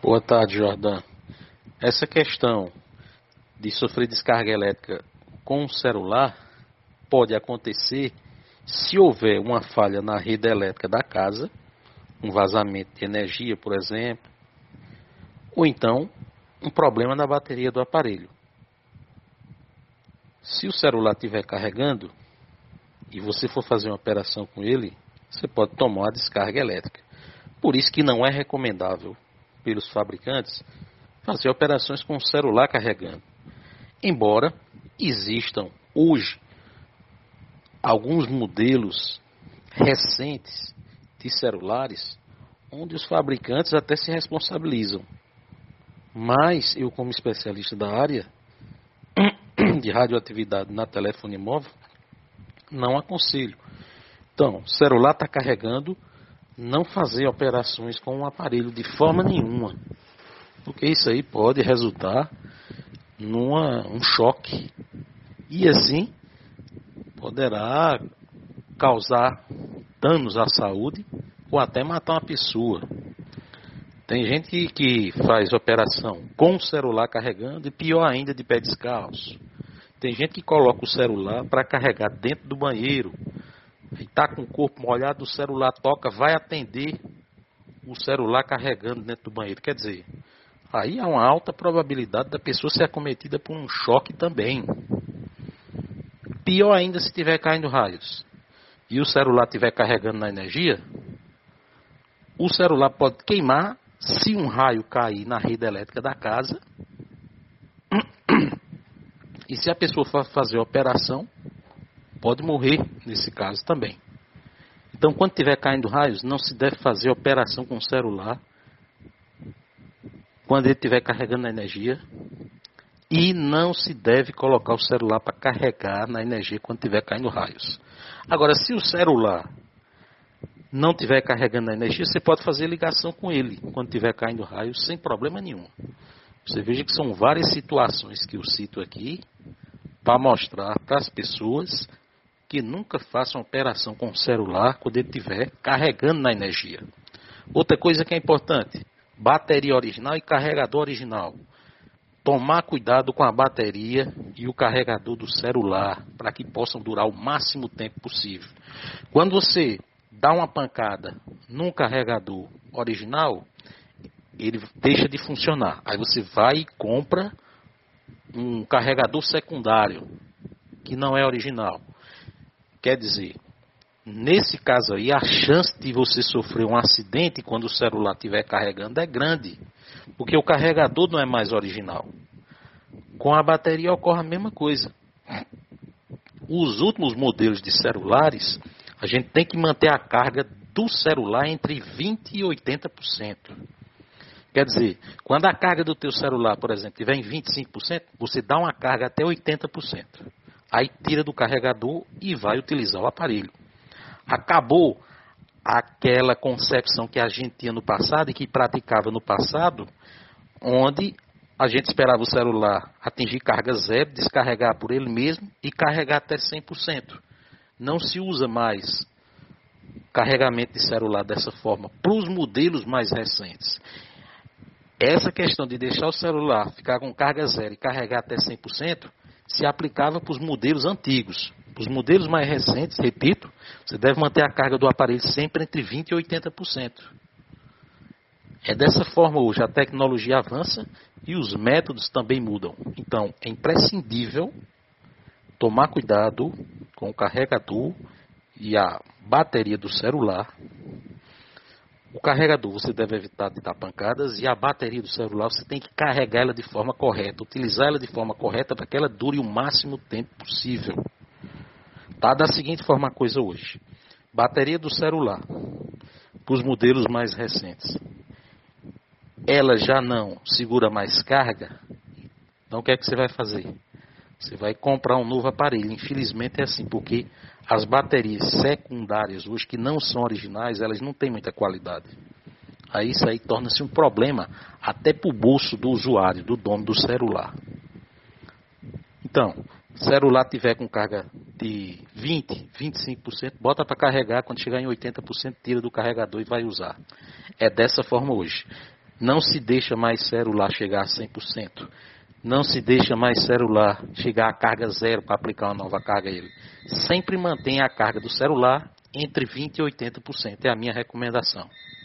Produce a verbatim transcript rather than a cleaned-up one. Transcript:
Boa tarde, Jordan. Essa questão de sofrer descarga elétrica com o celular pode acontecer se houver uma falha na rede elétrica da casa, um vazamento de energia, por exemplo, ou então um problema na bateria do aparelho. Se o celular estiver carregando e você for fazer uma operação com ele, você pode tomar uma descarga elétrica. Por isso que não é recomendável pelos fabricantes fazer operações com o celular carregando. Embora existam hoje alguns modelos recentes de celulares onde os fabricantes até se responsabilizam. Mas eu, como especialista da área de radioatividade na telefonia móvel, não aconselho. Então, o celular está carregando, não fazer operações com o aparelho de forma nenhuma, porque isso aí pode resultar numa um choque e assim poderá causar danos à saúde ou até matar uma pessoa. Tem gente que, que faz operação com o celular carregando e pior ainda de pé descalço. Tem gente que coloca o celular para carregar dentro do banheiro. Está com o corpo molhado, o celular toca, vai atender o celular carregando dentro do banheiro. Quer dizer, aí há uma alta probabilidade da pessoa ser acometida por um choque também. Pior ainda se estiver caindo raios e o celular estiver carregando na energia, o celular pode queimar se um raio cair na rede elétrica da casa. E se a pessoa for fazer a operação, pode morrer nesse caso também. Então, quando estiver caindo raios, não se deve fazer operação com o celular quando ele estiver carregando a energia. E não se deve colocar o celular para carregar na energia quando estiver caindo raios. Agora, se o celular não estiver carregando a energia, você pode fazer ligação com ele quando estiver caindo raios sem problema nenhum. Você veja que são várias situações que eu cito aqui para mostrar para as pessoas que nunca façam operação com o celular quando ele estiver carregando na energia. Outra coisa que é importante, bateria original e carregador original. Tomar cuidado com a bateria e o carregador do celular para que possam durar o máximo tempo possível. Quando você dá uma pancada num carregador original, ele deixa de funcionar. Aí você vai e compra um carregador secundário, que não é original. Quer dizer, nesse caso aí, a chance de você sofrer um acidente quando o celular estiver carregando é grande, porque o carregador não é mais original. Com a bateria ocorre a mesma coisa. Os últimos modelos de celulares, a gente tem que manter a carga do celular entre vinte por cento e oitenta por cento. Quer dizer, quando a carga do teu celular, por exemplo, estiver em vinte e cinco por cento, você dá uma carga até oitenta por cento. Aí tira do carregador e vai utilizar o aparelho. Acabou aquela concepção que a gente tinha no passado e que praticava no passado, onde a gente esperava o celular atingir carga zero, descarregar por ele mesmo e carregar até cem por cento. Não se usa mais carregamento de celular dessa forma para os modelos mais recentes. Essa questão de deixar o celular ficar com carga zero e carregar até cem por cento se aplicava para os modelos antigos. Para os modelos mais recentes, repito, você deve manter a carga do aparelho sempre entre vinte por cento e oitenta por cento. É dessa forma hoje, a tecnologia avança e os métodos também mudam. Então, é imprescindível tomar cuidado com o carregador e a bateria do celular. O carregador você deve evitar de dar pancadas e a bateria do celular você tem que carregar ela de forma correta, utilizar ela de forma correta para que ela dure o máximo tempo possível. Tá da seguinte forma a coisa hoje. Bateria do celular, para os modelos mais recentes, ela já não segura mais carga, então o que é que você vai fazer? Você vai comprar um novo aparelho. Infelizmente é assim, porque as baterias secundárias hoje, que não são originais, elas não têm muita qualidade. Aí isso aí torna-se um problema até para o bolso do usuário, do dono do celular. Então, se o celular tiver com carga de vinte, vinte e cinco por cento, bota para carregar, quando chegar em oitenta por cento, tira do carregador e vai usar. É dessa forma hoje. Não se deixa mais celular chegar a cem por cento. Não se deixa mais celular chegar a carga zero para aplicar uma nova carga a ele. Sempre mantenha a carga do celular entre vinte por cento e oitenta por cento. É a minha recomendação.